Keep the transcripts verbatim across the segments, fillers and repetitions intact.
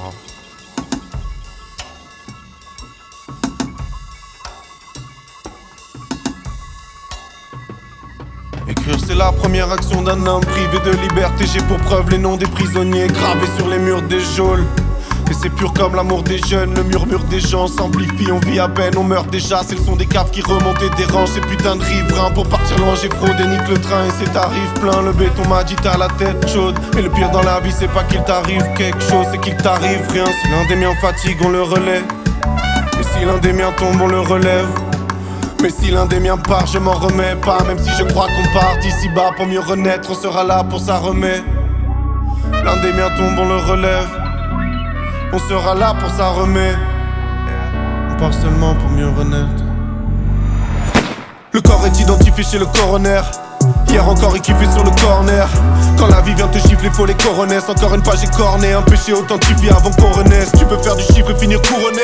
Écrire c'est la première action d'un homme privé de liberté. J'ai pour preuve les noms des prisonniers gravés sur les murs des geôles. Et c'est pur comme l'amour des jeunes, le murmure des gens s'amplifie. On vit à peine, on meurt déjà, c'est le son des caves qui remontent et dérange. Ces putains de riverains pour partir loin, j'ai fraudé, nique le train et c'est tarif plein. Le béton m'a dit t'as la tête chaude, mais le pire dans la vie c'est pas qu'il t'arrive quelque chose, c'est qu'il t'arrive rien. Si l'un des miens fatigue on le relaie, et si l'un des miens tombe on le relève. Mais si l'un des miens part, je m'en remets pas. Même si je crois qu'on part d'ici bas pour mieux renaître, on sera là pour ça remet. L'un des miens tombe, on le relève. On sera là pour ça remet. On part seulement pour mieux renaître. Le corps est identifié chez le coroner. Hier encore il kiffait sur le corner. Quand la vie vient te gifler, faut les coronesses. Encore une page écornée, un péché authentifié avant qu'on renaisse. Tu veux faire du chiffre et finir couronné.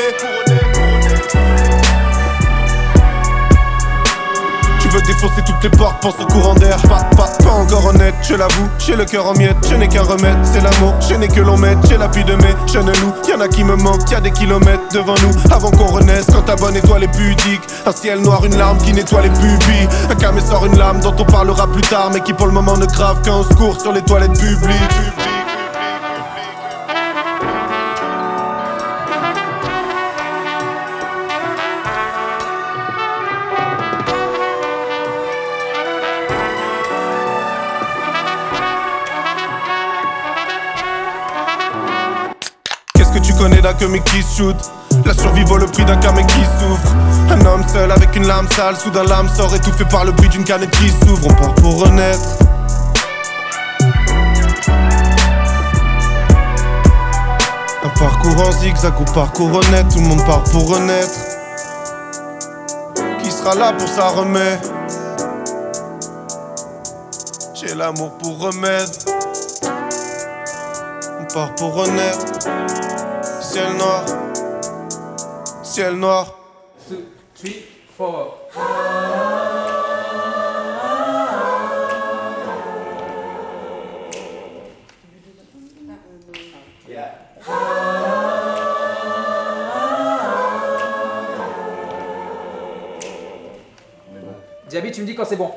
Je veux défoncer toutes les portes, pense au courant d'air. Pas, pas, pas encore honnête, je l'avoue, j'ai le cœur en miettes. Je n'ai qu'un remède, c'est l'amour, je n'ai que l'on mette. J'ai l'appui de mes jeunes loups, y'en a qui me manquent. Y'a des kilomètres devant nous, avant qu'on renaisse. Quand ta bonne étoile est pudique, un ciel noir, une larme qui nettoie les pupilles. Un camé sort une lame dont on parlera plus tard, mais qui pour le moment ne grave qu'un secours sur les toilettes publiques. Que tu connais d'un que mais qui se shoot. La survie vaut le prix d'un camé qui souffre. Un homme seul avec une lame sale, soudain l'âme sort étouffée par le bruit d'une canette qui s'ouvre. On part pour renaître. Un parcours en zigzag ou parcours honnête, tout le monde part pour renaître. Qui sera là pour ça remet. J'ai l'amour pour remède. On part pour renaître. Ciel noir, ciel noir. Two, three, four. Yeah. Diaby, tu me dis quand c'est bon.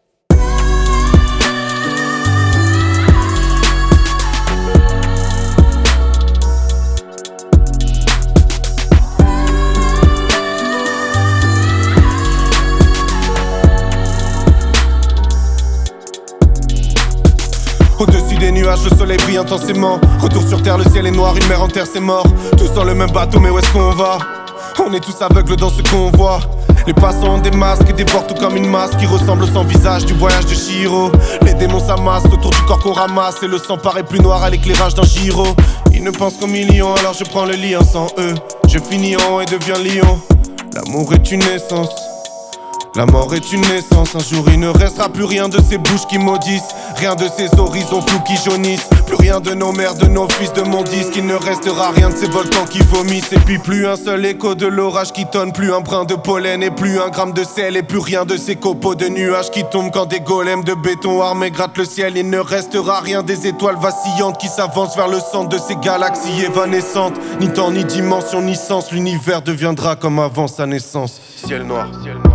Au-dessus des nuages, le soleil brille intensément. Retour sur terre, le ciel est noir, une mer en terre, c'est mort. Tous dans le même bateau, mais où est-ce qu'on va? On est tous aveugles dans ce qu'on voit. Les passants ont des masques et dévorent tout comme une masse qui ressemble au sans visage du voyage de Chihiro. Les démons s'amassent autour du corps qu'on ramasse et le sang paraît plus noir à l'éclairage d'un gyro. Ils ne pensent qu'aux millions, alors je prends le lien sans eux. Je finis en haut et deviens lion. L'amour est une essence. La mort est une naissance, un jour il ne restera plus rien de ces bouches qui maudissent. Rien de ces horizons flous qui jaunissent. Plus rien de nos mères, de nos fils, de mon disque. Il ne restera rien de ces volcans qui vomissent. Et puis plus un seul écho de l'orage qui tonne. Plus un brin de pollen et plus un gramme de sel. Et plus rien de ces copeaux de nuages qui tombent quand des golems de béton armés grattent le ciel. Il ne restera rien des étoiles vacillantes qui s'avancent vers le centre de ces galaxies évanescentes. Ni temps, ni dimension, ni sens. L'univers deviendra comme avant sa naissance. Ciel noir, ciel noir.